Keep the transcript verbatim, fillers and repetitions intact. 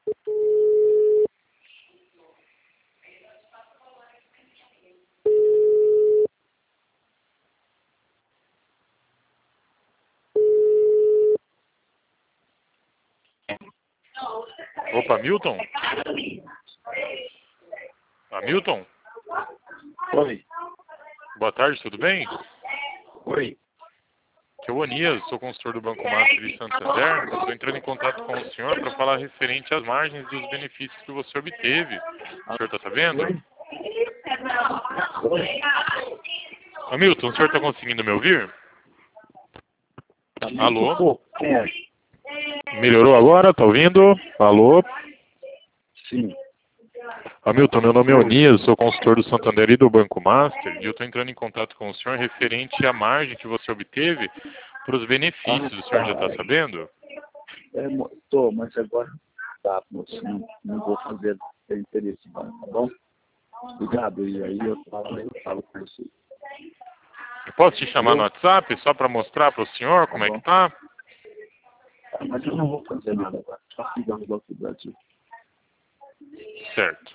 Opa, Milton? Hamilton? Oi. Boa tarde, tudo bem? Oi. Aqui é o Onias, sou consultor do Banco Master de Santander. Estou entrando em contato com o senhor para falar referente às margens dos benefícios que você obteve. O senhor está sabendo? Oi. Hamilton, o senhor está conseguindo me ouvir? Tá muito Alô? pouco. Quem é? Melhorou agora? Tá ouvindo? Alô? Sim. Hamilton, meu nome é Onias, sou consultor do Santander e do Banco Master, e eu estou entrando em contato com o senhor referente à margem que você obteve para os benefícios. Ah, O senhor já tá. está sabendo? É, mo- tô, mas agora tá, moço. Não, não vou fazer sem interesse, não, tá bom? Obrigado. E aí eu falo, eu falo com você. Eu posso te chamar no Alô? WhatsApp só para mostrar para o senhor Tá como é bom. que tá? Tá, mas eu não vou fazer nada agora. Só ligando do Banco do Brasil. Certo.